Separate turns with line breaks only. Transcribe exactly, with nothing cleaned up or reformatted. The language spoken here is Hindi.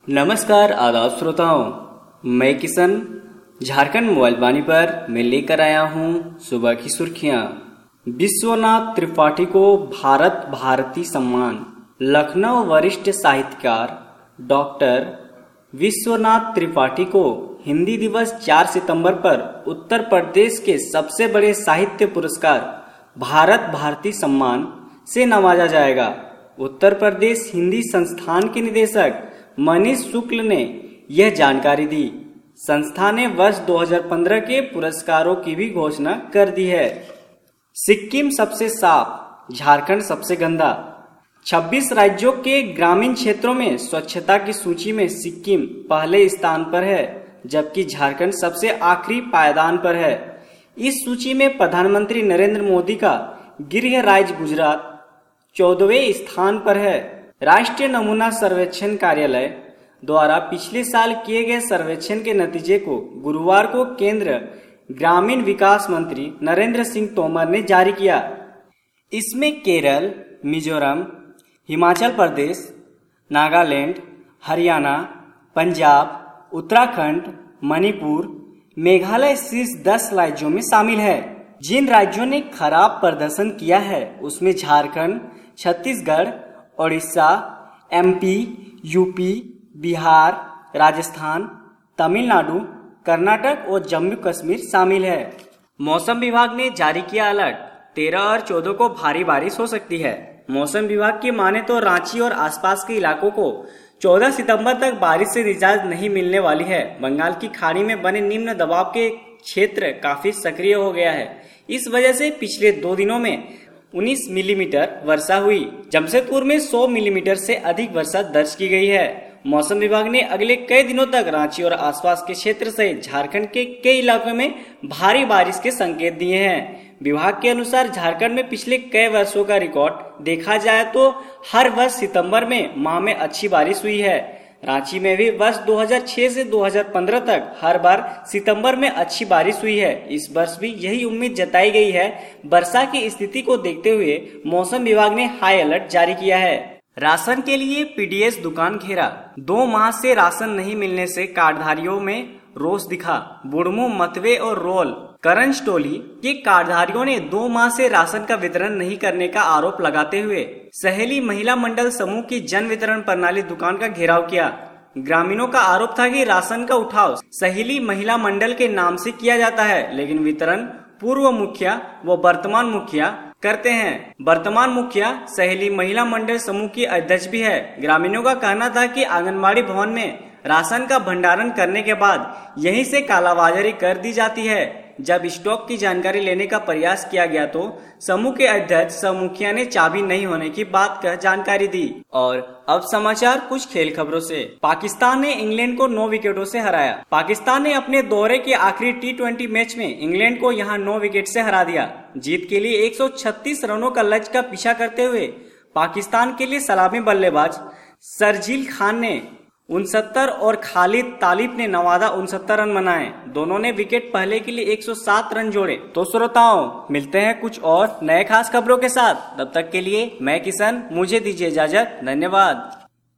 नमस्कार आदाब श्रोताओं, मैं किशन झारखंड मोबाइल वाणी पर मैं लेकर आया हूं सुबह की सुर्खियां। विश्वनाथ त्रिपाठी को भारत भारती सम्मान। लखनऊ वरिष्ठ साहित्यकार डॉक्टर विश्वनाथ त्रिपाठी को हिंदी दिवस चार सितंबर पर उत्तर प्रदेश के सबसे बड़े साहित्य पुरस्कार भारत भारती सम्मान से नवाजा जाएगा। उत्तर प्रदेश हिंदी संस्थान के निदेशक मनीष शुक्ल ने यह जानकारी दी। संस्था ने वर्ष दो हज़ार पंद्रह के पुरस्कारों की भी घोषणा कर दी है। सिक्किम सबसे साफ, झारखंड सबसे गंदा। छब्बीस राज्यों के ग्रामीण क्षेत्रों में स्वच्छता की सूची में सिक्किम पहले स्थान पर है, जबकि झारखंड सबसे आखिरी पायदान पर है। इस सूची में प्रधानमंत्री नरेंद्र मोदी का गृह राज्य गुजरात चौदहवें स्थान पर है। राष्ट्रीय नमूना सर्वेक्षण कार्यालय द्वारा पिछले साल किए गए सर्वेक्षण के नतीजे को गुरुवार को केंद्र ग्रामीण विकास मंत्री नरेंद्र सिंह तोमर ने जारी किया। इसमें केरल, मिजोरम, हिमाचल प्रदेश, नागालैंड, हरियाणा, पंजाब, उत्तराखंड, मणिपुर, मेघालय शीर्ष दस राज्यों में शामिल है। जिन राज्यों ने खराब प्रदर्शन किया है उसमें झारखंड, छत्तीसगढ़, ओडिशा, एमपी, यूपी, बिहार, राजस्थान, तमिलनाडु, कर्नाटक और जम्मू कश्मीर शामिल है। मौसम विभाग ने जारी किया अलर्ट, तेरह और चौदह को भारी बारिश हो सकती है। मौसम विभाग की माने तो रांची और आसपास के इलाकों को चौदह सितंबर तक बारिश से निजात नहीं मिलने वाली है। बंगाल की खाड़ी में बने निम्न दबाव के क्षेत्र काफी सक्रिय हो गया है। इस वजह से पिछले दो दिनों में उन्नीस मिलीमीटर वर्षा हुई। जमशेदपुर में सौ मिलीमीटर से अधिक वर्षा दर्ज की गई है। मौसम विभाग ने अगले कई दिनों तक रांची और आसपास के क्षेत्र सहित झारखंड के कई इलाकों में भारी बारिश के संकेत दिए हैं। विभाग के अनुसार झारखंड में पिछले कई वर्षों का रिकॉर्ड देखा जाए तो हर वर्ष सितंबर में माह में अच्छी बारिश हुई है। रांची में भी वर्ष दो हज़ार छह से दो हज़ार पंद्रह तक हर बार सितंबर में अच्छी बारिश हुई है। इस वर्ष भी यही उम्मीद जताई गई है। वर्षा की स्थिति को देखते हुए मौसम विभाग ने हाई अलर्ट जारी किया है। राशन के लिए पीडीएस दुकान घेरा। दो माह से राशन नहीं मिलने से कार्डधारियों में रोष दिखा। बुढ़मू, मतवे और रोल करंज टोली के कार्डधारियों ने दो माह से राशन का वितरण नहीं करने का आरोप लगाते हुए सहेली महिला मंडल समूह की जन वितरण प्रणाली दुकान का घेराव किया। ग्रामीणों का आरोप था कि राशन का उठाव सहेली महिला मंडल के नाम से किया जाता है, लेकिन वितरण पूर्व मुखिया व वर्तमान मुखिया करते हैं। वर्तमान मुखिया सहेली महिला मंडल समूह की अध्यक्ष भी है। ग्रामीणों का कहना था कि आंगनबाड़ी भवन में राशन का भंडारण करने के बाद यहीं से कालाबाजारी कर दी जाती है। जब स्टॉक की जानकारी लेने का प्रयास किया गया तो समूह के अध्यक्ष सह मुखिया ने चाबी नहीं होने की बात कह जानकारी दी। और अब समाचार कुछ खेल खबरों से। पाकिस्तान ने इंग्लैंड को नौ विकेटों से हराया। पाकिस्तान ने अपने दौरे के आखिरी टी ट्वेंटी मैच में इंग्लैंड को यहां नौ विकेट से हरा दिया। जीत के लिए एक सौ छत्तीस रनों का लक्ष्य का पीछा करते हुए पाकिस्तान के लिए सलामी बल्लेबाज शरजील खान ने उनसत्तर और खालिद तालिब ने नवादा उनसत्तर रन बनाए। दोनों ने विकेट पहले के लिए एक सौ सात रन जोड़े। तो श्रोताओं, मिलते हैं कुछ और नए खास खबरों के साथ। तब तक के लिए मैं किशन, मुझे दीजिए इजाजत। धन्यवाद।